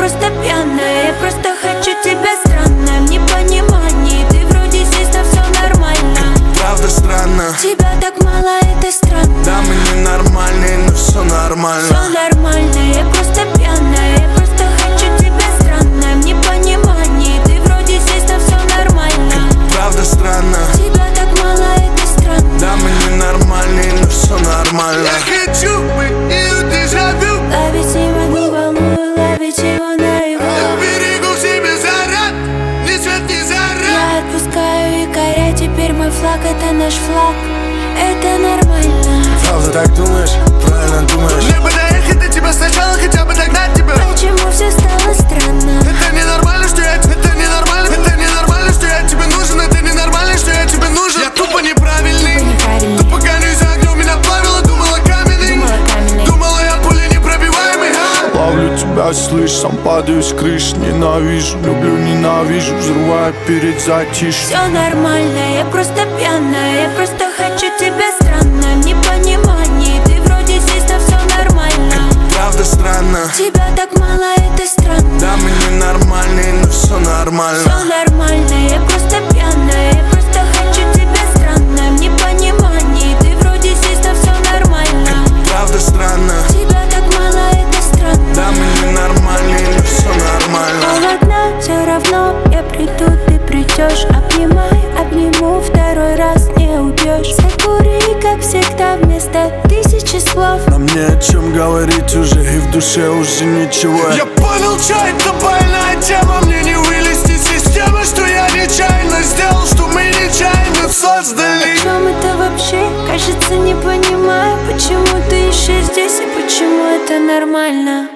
просто пьяная, я просто хочу тебя странно. В непонимании, ты вроде здесь, но все нормально. Правда странно, тебя так мало, это странно. да мы ненормальные, но все нормально. Все нормально, я просто пьяная, я просто хочу тебя странно. В непонимании, ты вроде здесь, но все нормально. Правда странно, тебя так мало, это странно. да мы ненормальные, но все нормально. Я хочу быть и дежавю. Ловить не могу, волную, ловить его наяву. Берегу себе заряд, ни свет, ни заряд. Я отпускаю якоря, теперь мой флаг это наш флаг. Это нормально. Правда так думаешь? Правильно думаешь? Мне бы доехать до тебя сначала, хотя бы догнать тебя. Почему все стало странно? Это ненормально, что я тебе, это ненормально. Это ненормально, что я тебе нужен. Это ненормально, что я тебе нужен. Я тупо неправильный. Тупо гонюсь за огнем, меня плавило, думала каменный. Думала я пули непробиваемый. Ловлю тебя, слышь, сам падаю с крыш. Ненавижу, люблю, ненавижу, взрываю перед затишьем. Все нормально, я просто пьяная, я просто хочу тебя странно. В непонимании, ты вроде здесь, но все нормально. Правда странно, тебя так мало, это странно. да мы ненормальные, но все нормально. Все нормально, я просто пьяная, я просто хочу тебя странно. В непонимании, ты вроде здесь, но все нормально. Правда странно, тебя так мало, это странно. да мы ненормальные, но все нормально. Холодно, все равно я приду, ты придешь. Обнимай, обниму, второй раз не убьешь. Закури, как всегда, вместо тысячи слов. Нам не о чем говорить уже, и в душе уже ничего. Я понял, что это больная тема. Мне не вылезти из системы, что я нечаянно сделал, что мы нечаянно создали. О чем это вообще? Кажется, не понимаю, почему ты еще здесь и почему это нормально.